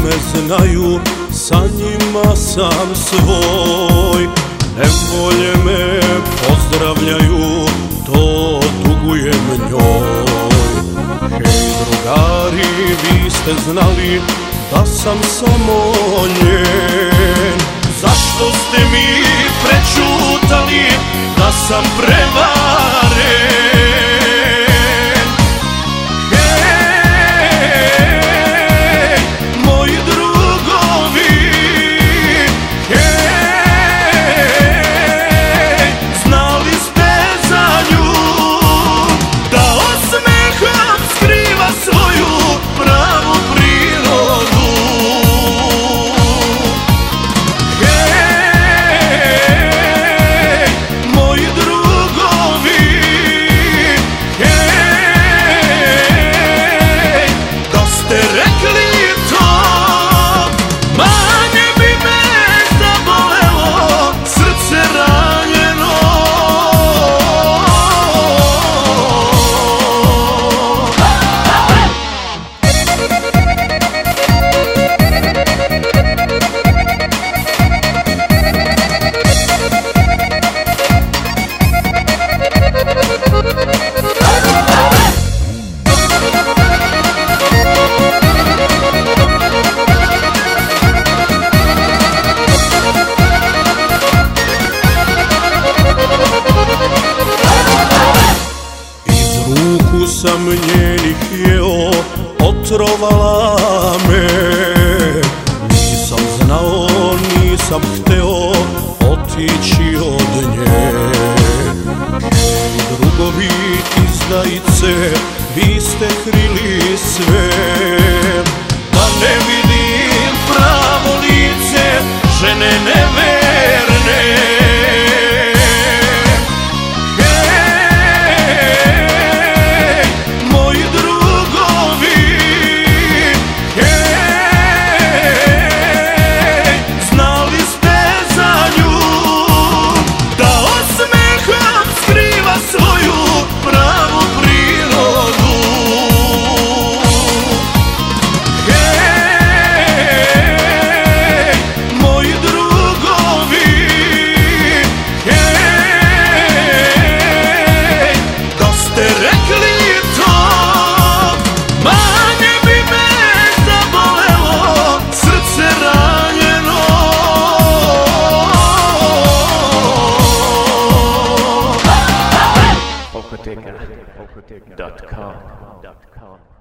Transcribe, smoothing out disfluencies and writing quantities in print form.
me znaju, sa njima sam svoj. Nevolje me pozdravljaju, to dugujem njoj. Hej drugari, vi ste znali da sam samo njen. Zašto ste mi prečutali da sam prevaren? Ruku sam njenih jeo, otrovala me. Nisam znao, nisam hteo otići od nje. Hej drugovi izdajice, vi ste krili sve. Da ne vidim pravo lice žene neverne. Polkotika.com